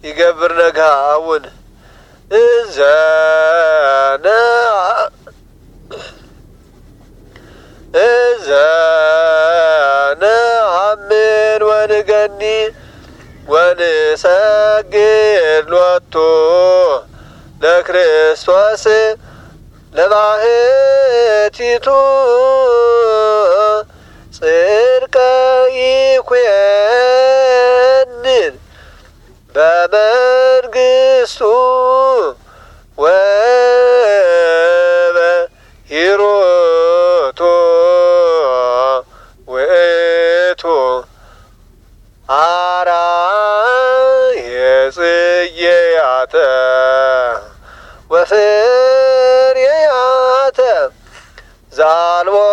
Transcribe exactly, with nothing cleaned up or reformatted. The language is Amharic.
يقبر نقاون إذا إذا نعمل ونغني ونسجد لوتو لكريستوس لبعهتيتو صدق يكون بمرقسو وبهيروتو وإتو አራ የጽጌያተ ወፍሬያተ ዛልቦ